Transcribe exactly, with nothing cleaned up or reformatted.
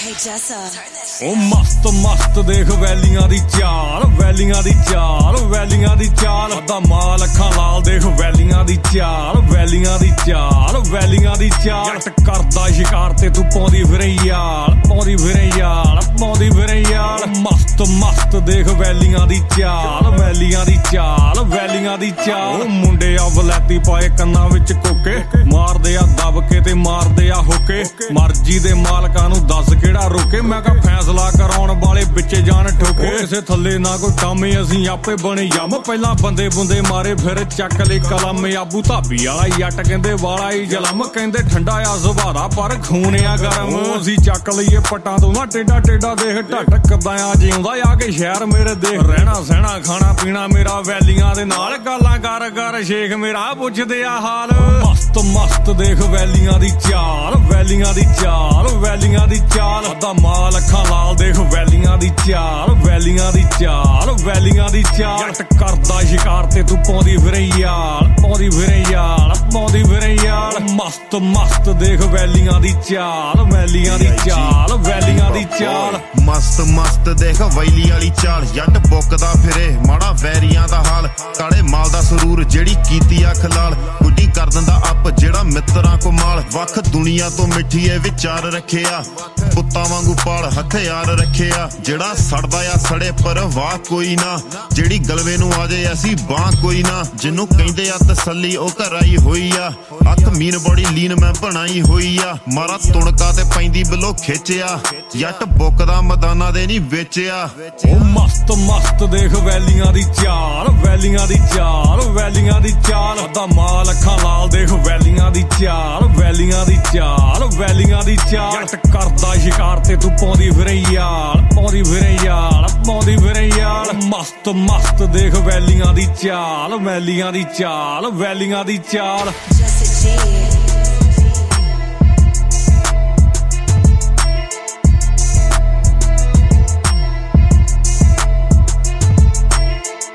ਉਹ ਮਸਤ ਮਸਤ ਦੇਖ ਵੈਲੀਆਂ ਦੀ ਚਾਲ, ਵੈਲੀਆਂ ਦੀ ਚਾਲ, ਵੈਲੀਆਂ ਦੀ ਚਾਲ। ਅੱਧਾ ਮਾਲ ਅੱਖਾਂ ਲਾਲ ਦੇਖ ਵੈਲੀਆਂ ਦੀ ਚਾਲ, ਵੈਲੀਆਂ ਦੀ ਚਾਲ, ਵੈਲੀਆਂ ਦੀ ਚਾਲ। ਜੱਟ ਕਰਦਾ ਸ਼ਿਕਾਰ ਤੇ ਤੂੰ ਪਾਉਂਦੀ ਫਿਰੇ ਯਾਲ, ਪਾਉਂਦੀ ਫਿਰੇ ਯਾਲ, ਪਾਉਂਦੀ ਫਿਰੇ ਯਾਲ। ਮਸਤ ਮਸਤ ਦੇਖ ਵੈਲੀਆਂ ਦੀ ਚਾਲ, ਵੈਲੀਆਂ ਦੀ ਚਾਲ, ਵੈਲੀਆਂ ਦੀ ਚਾਲ। ਉਹ ਮੁੰਡੇ ਆ ਵਲੈਤੀ ਪਾਏ ਕੰਨਾਂ ਵਿੱਚ ਕੋਕੇ, ਮਾਰਦੇ ਆ ਦਬ ਕੇ ਤੇ ਮਾਰਦੇ ਆ ਹੋਕੇ। ਮਰਜੀ ਦੇ ਮਾਲਕਾਂ ਨੂੰ ਦੱਸ ਕਿਹੜਾ ਰੋਕੇ, ਮੈਂ ਕਿਹਾ ਫੈਸਲਾ ਕਰਾਉਣ ਵਾਲੇ ਵਿੱਚ ਜਾਣ ਠੋਕੇ। ਕਿਸੇ ਥੱਲੇ ਨਾ ਕੋਈ ਕੰਮ, ਅਸੀਂ ਆਪੇ ਬਣੇ ਯਮ। ਪਹਿਲਾਂ ਬੰਦੇ ਬੁੰਦੇ ਮਾਰੇ ਫਿਰ ਚੱਕ ਲਈ ਕਲਮ। ਆਬੂ ਧਾਬੀ ਵਾਲਾ ਜੱਟ ਕਹਿੰਦੇ ਵਾਲਾ ਹੀ ਜਲਮ, ਕਹਿੰਦੇ ਠੰਡਾ ਆ ਸੁਭਾਰਾ ਪਰ ਖੂਨ ਆ ਗਰਮ। ਅਸੀਂ ਚੱਕ ਲਈਏ ਪੱਟਾਂ ਤੋਂ ਨਾ ਟੇਡਾ ਟੇਡਾ ਦੇਖ ਢੱਟ ਕਿੱਦਾਂ ਆ ਜਿਉਂਦਾ ਆ ਕੇ ਸ਼ਹਿਰ ਮੇਰੇ ਦੇਖ। ਰਹਿਣਾ ਸਹਿਣਾ ਖਾਣਾ ਪੀਣਾ ਮੇਰਾ ਵੈਲੀਆਂ ਦੇ ਨਾਲ, ਗੱਲਾਂ ਕਰ ਕਰ ਸ਼ੇਖ ਮੇਰਾ ਪੁੱਛਦੇ ਆ ਹਾਲ। ਮਸਤ ਮਸਤ ਦੇਖ ਵੈਲੀਆਂ ਦੀ ਚਾਲ, ਵੈਲੀਆਂ ਦੀ ਚਾਲ, ਵੈਲੀਆਂ ਦੀ ਚਾਲ। ਅੱਧਾ ਮਾਲ ਅੱਖਾਂ ਲਾਲ ਦੇਖ ਵੈਲੀਆਂ ਦੀ ਚਾਲ, ਵੈਲੀਆਂ ਦੀ ਚਾਲ, ਵੈਲੀਆਂ ਦੀ ਚਾਲ। ਜੱਟ ਕਰਦਾ ਸ਼ਿਕਾਰ ਤੇ ਤੂੰ ਪਾਉਂਦੀ ਫਿਰੇ ਯਾਲ, ਪਾਉਂਦੀ ਫਿਰੇ ਯਾਲ, ਪਾਉਂਦੀ ਫਿਰੇ ਯਾਲ। ਮਸਤ ਮਸਤ ਦੇਖ ਵੈਲੀਆਂ ਦੀ ਚਾਲ, ਵੈਲੀਆਂ ਦੀ ਚਾਲ, ਵੈਲੀਆਂ ਦੀ ਚਾਲ। ਮਸਤ ਮਸਤ ਦੇਖ ਵੈਲੀ ਵਾਲੀ ਚਾਲ। ਜੱਟ ਬੁੱਕਦਾ ਫਿਰੇ ਮਾੜਾ ਵੈਰੀਆਂ ਦਾ ਹਾਲ, ਕਾਲੇ ਮਾਲ ਦਾ ਸਰੂਰ ਜਿਹੜੀ ਕੀਤੀ ਅੱਖ ਲਾਲ। ਗੁੱਡੀ ਕਰ ਦਿੰਦਾ ਅੱਪ ਜਿਹੜਾ ਮਿੱਤਰਾਂ ਕੋ ਮਾਲ। ਵੱਖ ਦੁਨੀਆ ਤੋਂ ਮਿੱਠੀ ਇਹ ਵਿਚਾਰ ਰੱਖਿਆ, ਪੁੱਤਾਂ ਵਾਂਗੂ ਪਾਲ ਹਥਿਆਰ ਰੱਖਿਆ। ਜਿਹੜਾ ਸੜਦਾ ਆ ਸੜੇ ਪਰ ਵਾਹ ਕੋਈ ਨਾ, ਜਿਹੜੀ ਗਲਵੇ ਨੂੰ ਆ ਜਾਏ ਅਸੀਂ ਬਾਹ ਕੋਈ ਨਾ। ਜਿਹਨੂੰ ਕਹਿੰਦੇ ਆ ਤਸੱਲੀ ਉਹ ਘਰ ਆਈ ਹੋਈ ਆ, ਅੱਖ ਮੀਨ ਬੜੀ ਲੀਨ ਮੈਂ ਬਣਾਈ ਹੋਈ ਆ। ਮਾਰਾ ਤੁਣਕਾ ਤੇ ਪੈਂਦੀ ਬਿਲੋ ਖਿੱਚਿਆ, ਜੱਟ ਬੁੱਕਦਾ ਮੈਦਾਨਾਂ ਦੇ ਨਹੀਂ ਵੇਚਿਆ। ਉਹ ਮਸਤ ਮਸਤ ਦੇਖ ਵੈਲੀਆਂ ਦੀ ਚਾਲ, ਵੈਲੀਆਂ ਦੀ ਚਾਲ, ਵੈਲੀਆਂ ਦੀ ਚਾਲ। ਅੱਧਾ ਮਾਲ ਅੱਖਾਂ ਲਾਲ ਦੇਖ ਵੈਲੀਆਂ ਦੀ ਚਾਲ, ਵੈਲੀਆਂ ਦੀ ਚਾਲ, ਵੈਲੀਆਂ ਦੀ ਚਾਲ। ਜੱਟ ਕਰਦਾ ਸ਼ਿਕਾਰ ਤੇ ਤੂੰ ਪਾਉਂਦੀ ਫਿਰੇ ਯਾਲ, ਪਾਉਂਦੀ ਫਿਰੇ ਯਾਲ, ਪਾਉਂਦੀ ਫਿਰੇ ਯਾਲ। ਮਸਤ ਮਸਤ ਦੇਖ ਵੈਲੀਆਂ ਦੀ ਚਾਲ, ਵੈਲੀਆਂ ਦੀ ਚਾਲ, ਵੈਲੀਆਂ ਦੀ ਚਾਲ।